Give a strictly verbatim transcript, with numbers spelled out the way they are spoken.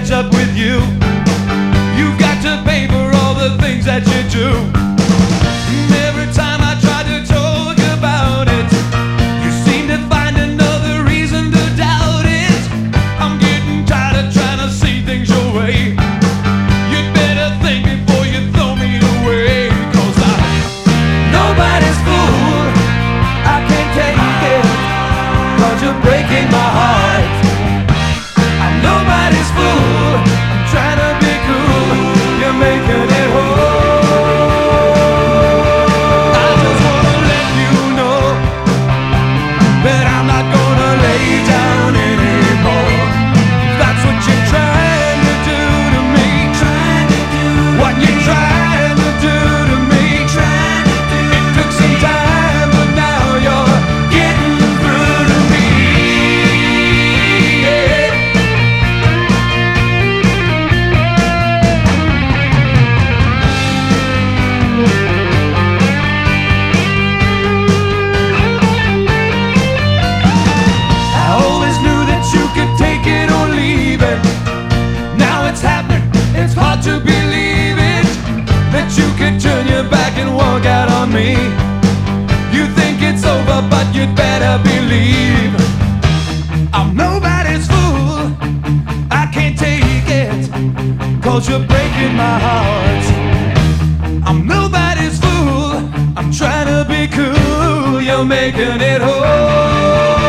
catch up with you. You've got to pay for all the things that you do. Every time I try to talk about it, you seem to find another reason to doubt it. I'm getting tired of trying to see things your way. You'd better think before you throw me away, 'cause I'm nobody's fool. I can't take it, 'cause you're breaking my heart. I'm nobody's fool. I'm trying to be cool. You're making it whole. I just wanna let you know that I'm not gonna lay down anymore. That's what you're trying to do to me. What you're trying to do to me. It took some time, but now you're getting through to me. Yeah. I always knew that you could take it or leave it. Now it's happening, it's hard to believe it, that you could turn your back and walk out on me. You think it's over, but you'd better believe I'm nobody's fool. I can't take it, 'cause you're breaking my heart. I'm nobody's fool. I'm trying to be cool. You're making it whole.